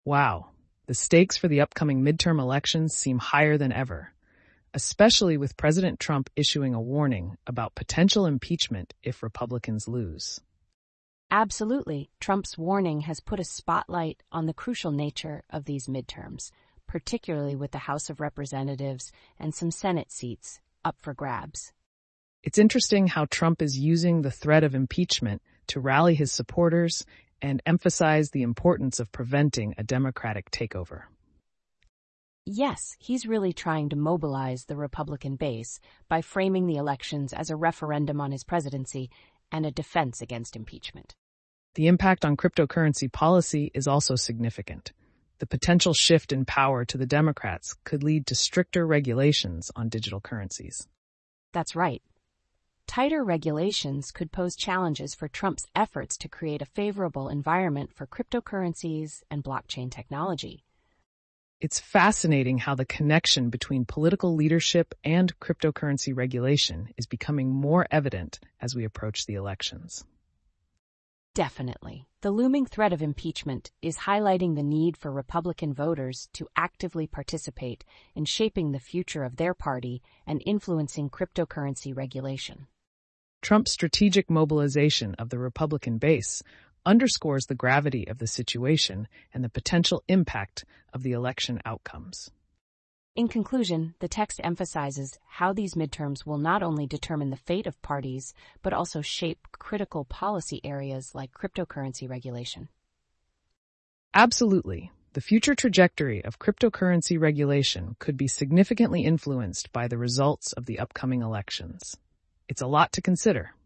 Wow, the stakes for the upcoming midterm elections seem higher than ever, especially with President Trump issuing a warning about potential impeachment if Republicans lose. Absolutely. Trump's warning has put a spotlight on the crucial nature of these midterms, particularly with the House of Representatives and some Senate seats up for grabs. It's interesting how Trump is using the threat of impeachment to rally his supporters and emphasize the importance of preventing a Democratic takeover. Yes, he's really trying to mobilize the Republican base by framing the elections as a referendum on his presidency and a defense against impeachment. The impact on cryptocurrency policy is also significant. The potential shift in power to the Democrats could lead to stricter regulations on digital currencies. That's right. Tighter regulations could pose challenges for Trump's efforts to create a favorable environment for cryptocurrencies and blockchain technology. It's fascinating how the connection between political leadership and cryptocurrency regulation is becoming more evident as we approach the elections. Definitely. The looming threat of impeachment is highlighting the need for Republican voters to actively participate in shaping the future of their party and influencing cryptocurrency regulation. Trump's strategic mobilization of the Republican base underscores the gravity of the situation and the potential impact of the election outcomes. In conclusion, the text emphasizes how these midterms will not only determine the fate of parties, but also shape critical policy areas like cryptocurrency regulation. Absolutely. The future trajectory of cryptocurrency regulation could be significantly influenced by the results of the upcoming elections. It's a lot to consider.